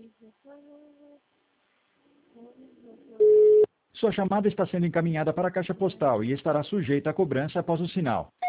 Sua chamada está sendo encaminhada para a caixa postal e estará sujeita a cobrança após o sinal.